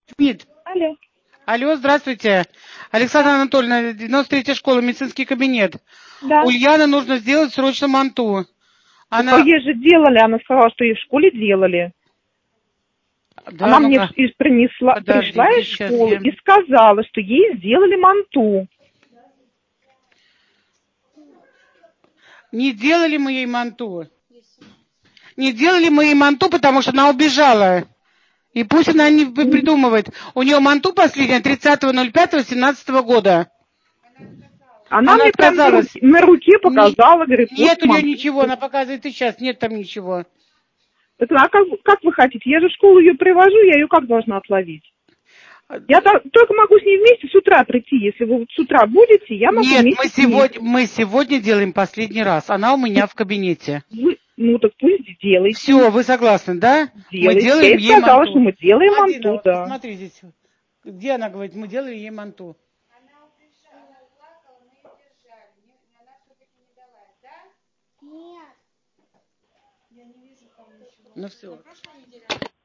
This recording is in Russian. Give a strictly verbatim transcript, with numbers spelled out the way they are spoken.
Нет. Алло. Алло, здравствуйте. Александра Анатольевна, девяносто третья школа, медицинский кабинет. Да. Ульяна нужно сделать срочно манту. Она... Она... ей же делали, она сказала, что ей в школе делали. Да, она ну мне из, принесла, пришла подождите, из сейчас школы я... и сказала, что ей сделали манту. Не делали мы ей манту. Не делали мы ей манту, потому что она убежала. И пусть она не придумывает. У нее манту последняя тридцатого ноль пятого семнадцатого года. Она, Она мне прям на отказалась. руке, на руке показала, Не, говорит, вот нет у нее манту. ничего, она показывает и сейчас, нет там ничего. Это, а как, как вы хотите? Я же в школу ее привожу, я ее как должна отловить? Я то, только могу с ней вместе с утра прийти. Если вы вот с утра будете, я могу Нет, вместе мы с ней. сегодня, мы сегодня делаем последний раз. Она у меня в кабинете. Вы, ну так пусть делайте. Все, вы согласны, да? Мы Делайте. Я делаем ей ей сказала, что манту. мы делаем Мадина, манту, вот да. посмотри здесь. Где она говорит, мы делали ей манту. Она убежала, плакала, мы ее держали. Не, она все-таки не дала, да? Нет. Я не вижу там ничего. Ну все. На прошлой неделе она